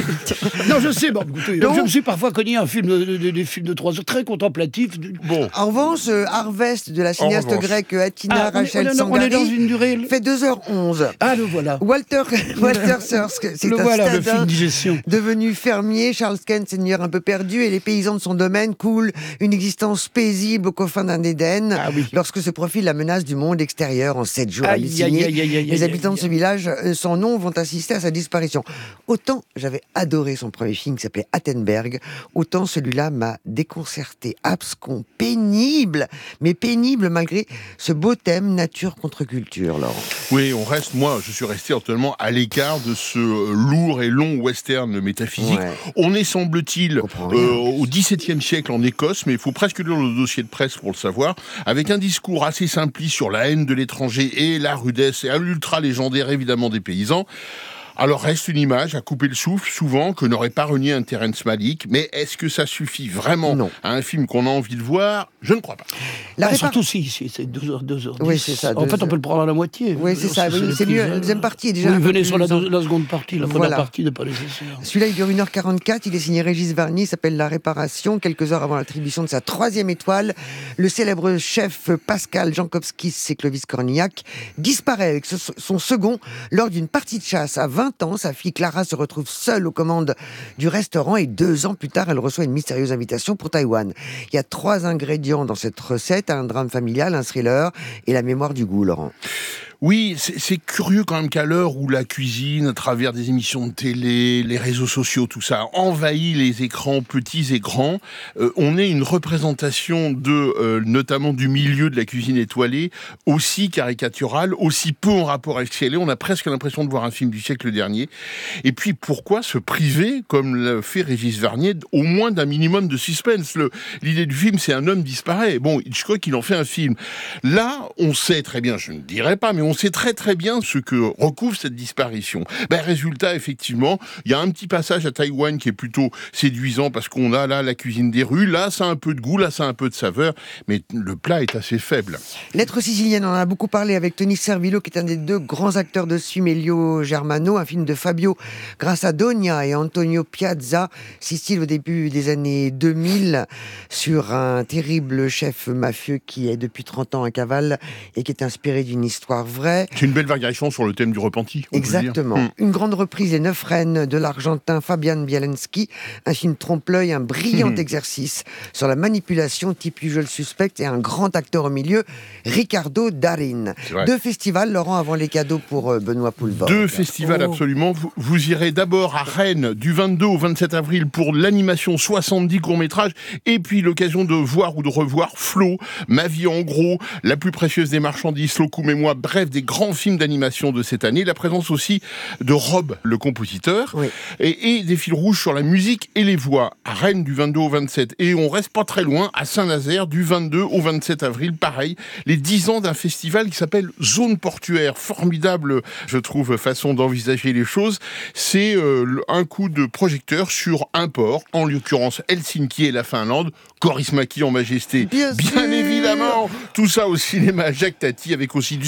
Non, je sais. Bon, écoutez, je me suis parfois cogné des films de 3 heures très contemplatifs. Bon. En revanche, Harvest de la cinéaste grecque Atina Rachel Sangari dans une durée... fait 2h11. Ah, le voilà. Walter Sirsk, c'est un le film stadin digestion. devenu fermier. Charles Kent, seigneur un peu perdu, et les paysans de son domaine coulent une existence paisible aux confins d'un Éden. Ah, oui. Lorsque se profile la menace du monde extérieur en 7 jours hallucinés, les habitants de ce village sans nom vont assister à sa disparition. Autant j'avais adoré son premier film qui s'appelait Attenberg, autant celui-là m'a déconcerté, abscon, pénible, mais pénible malgré ce beau thème nature contre culture, Laurent. Oui, moi je suis resté totalement à l'écart de ce lourd et long western métaphysique. Ouais. On est, semble-t-il, au XVIIe siècle en Écosse, mais il faut presque lire le dossier de presse pour le savoir, avec un discours assez simpliste sur la haine de l'étranger et la rudesse, et à l'ultra légendaire évidemment des paysans. Alors reste une image à couper le souffle, souvent, que n'aurait pas renié un Terrence Malick, mais est-ce que ça suffit vraiment à un film qu'on a envie de voir? Je ne crois pas. Surtout si c'est 2h10. Oui, c'est ça. En fait, on peut le prendre à la moitié. Oui, c'est ça. C'est mieux. La deuxième partie est déjà. Oui, venez sur la seconde partie. La première partie n'est pas nécessaire. Celui-là, il dure 1h44. Il est signé Régis Varnier. Il s'appelle La Réparation. Quelques heures avant l'attribution de sa 3e étoile, le célèbre chef Pascal Jankowski et Clovis Cornillac disparaît avec son second lors d'une partie de chasse à 20 ans. Sa fille Clara se retrouve seule aux commandes du restaurant et 2 ans plus tard, elle reçoit une mystérieuse invitation pour Taïwan. Il y a 3 ingrédients dans cette recette: un drame familial, un thriller et la mémoire du goût, Laurent. Oui, c'est curieux quand même qu'à l'heure où la cuisine, à travers des émissions de télé, les réseaux sociaux, tout ça, envahit les écrans petits et grands, on ait une représentation notamment du milieu de la cuisine étoilée, aussi caricaturale, aussi peu en rapport avec ce qu'elle est. On a presque l'impression de voir un film du siècle dernier. Et puis, pourquoi se priver, comme l'a fait Régis Varnier, au moins d'un minimum de suspense? L'idée du film, c'est un homme disparaît. Bon, Hitchcock, il en fait un film. Là, on sait très bien, je ne dirais pas, mais on sait très très bien ce que recouvre cette disparition. Résultat, effectivement, il y a un petit passage à Taïwan qui est plutôt séduisant parce qu'on a là la cuisine des rues, là ça a un peu de goût, là ça a un peu de saveur, mais le plat est assez faible. Lettre sicilienne, on en a beaucoup parlé avec Tony Servillo, qui est un des 2 grands acteurs de ce film, Elio Germano, un film de Fabio Grassadonia et Antonio Piazza, Sicile au début des années 2000, sur un terrible chef mafieux qui est depuis 30 ans à cavale et qui est inspiré d'une histoire vraie. C'est une belle variation sur le thème du repenti. Exactement. Une grande reprise, Les 9 reines de l'Argentin Fabian Bialenski, un film trompe-l'œil, un brillant exercice sur la manipulation type usual suspect et un grand acteur au milieu, Ricardo Darín. 2 festivals, Laurent, avant les cadeaux pour Benoît Poulvord. 2 festivals, absolument. Vous irez d'abord à Rennes du 22 au 27 avril pour l'animation 70 courts-métrages, et puis l'occasion de voir ou de revoir Flo, Ma vie en gros, La plus précieuse des marchandises, Slocum et moi, bref, des grands films d'animation de cette année. La présence aussi de Rob, le compositeur, et des fils rouges sur la musique et les voix. À Rennes du 22 au 27. Et on reste pas très loin, à Saint-Nazaire du 22 au 27 avril. Pareil, les 10 ans d'un festival qui s'appelle Zone Portuaire. Formidable, je trouve, façon d'envisager les choses. C'est un coup de projecteur sur un port, en l'occurrence Helsinki et la Finlande. Kaurismäki en majesté, bien évidemment. Tout ça au cinéma Jacques Tati, avec aussi du spectacle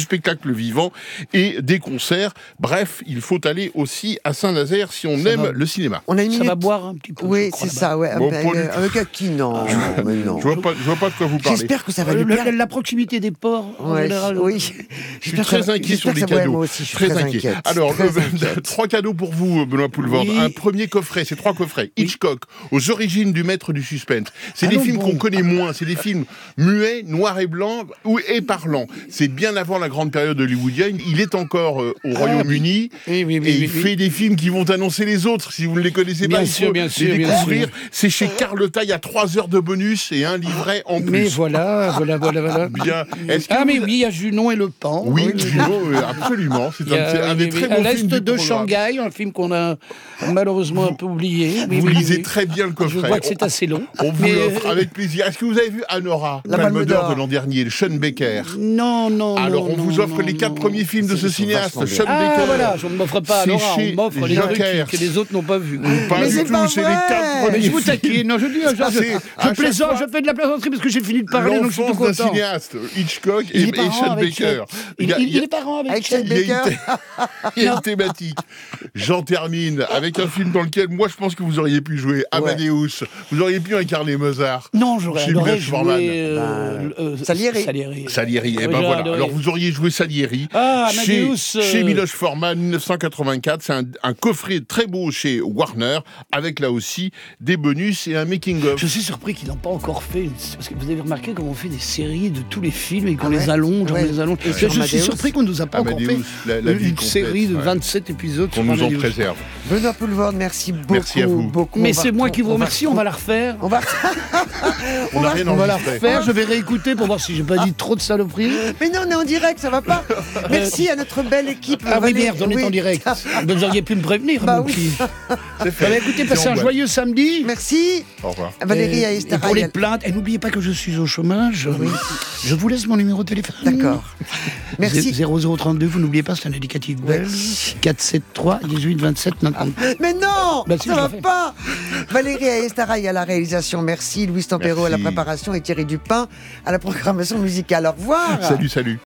spectacles vivants et des concerts. Bref, il faut aller aussi à Saint-Nazaire si on aime le cinéma. On a une Ça minute. va boire un petit peu. Oui, c'est ça, ouais. Bon, pas du tout. Avec un qui, non. mais non. Je vois pas de quoi vous parlez. J'espère que ça va lui plaire. La proximité des ports, en Ouais, général. oui. Je suis très inquiet sur les cadeaux. Moi aussi, je suis très très inquiet. inquiète. Alors, Très inquiète. 3 cadeaux pour vous, Benoît Poulvorde. Oui. Un premier coffret, c'est 3 coffrets. Hitchcock, aux origines du maître du suspense. C'est des films qu'on connaît moins. C'est des films muets, noirs et blancs et parlants. C'est bien avant la grande période hollywoodienne. Il est encore au Royaume-Uni. Et il fait des films qui vont annoncer les autres. Si vous ne les connaissez pas, il faut les découvrir. C'est chez Carlotta. Il y a 3 heures de bonus et un livret en plus. Mais voilà. Bien. Mais oui, il y a Junon et Le Pan. Oui, Junon, absolument. C'est un des très bons films. À l'est du de programme. Shanghai, un film qu'on a malheureusement un peu oublié. Vous lisez très bien le coffret. Je vois que c'est assez long. On vous l'offre avec plaisir. Est-ce que vous avez vu Anora, la Palme d'Or de l'an dernier, le Sean Baker? Non. Alors, on vous offre les 4 premiers films de ce cinéaste, Sean Baker. Ah voilà, je ne m'offre pas Anora, on m'offre les trucs que les autres n'ont pas vus. Pas du tout, c'est les 4 premiers Mais je vous films. taquine, non, je dis, je plaisante, je fais de la plaisanterie parce que j'ai fini de parler, donc je suis tout L'enfance d'un content. cinéaste, Hitchcock et Sean Baker. Il est parent avec Sean Baker. Il y a une thématique. J'en termine avec un film dans lequel moi je pense que vous auriez pu jouer Amadeus. Vous auriez pu incarner Mozart. Non, j'aurais Chez adoré Miloš Forman. jouer Salieri. Et ben j'aurais voilà. adoré. Alors vous auriez joué Salieri chez Miloš Forman 1984. C'est un coffret très beau chez Warner avec là aussi des bonus et un making-of. Je suis surpris qu'ils n'ont pas encore fait, parce que vous avez remarqué comment on fait des séries de tous les films et qu'on les allonge, Je suis surpris qu'on ne nous a pas encore fait une série de 27 épisodes qu'on sur nous en Amadeus. préserve. Benoît Poulvorde, merci beaucoup. Merci à vous. Beaucoup. Mais c'est moi qui vous remercie, on va la refaire. On n'a rien On va la enregistré. refaire, je vais réécouter pour voir si j'ai pas dit trop de saloperies. Mais non, on est en direct, ça va pas. Merci à notre belle équipe. Ah oui, merde, on est en direct. Vous auriez pu me prévenir, Bah mon oui. petit. C'est fait. Écoutez, passez un joyeux samedi. Merci. Au revoir. Valérie Et Aestaraï. pour les plaintes, et n'oubliez pas que je suis au chômage. Je vous laisse mon numéro de téléphone. D'accord. Merci. 0032, vous n'oubliez pas, c'est un indicatif belge. 473 18 27 90. Mais non, Bah si, ça je va le fais. pas. Valérie Aestaraï à la réalisation, merci. Louis Tempero à la Merci. préparation et Thierry Dupin à la programmation musicale. Au revoir. Salut.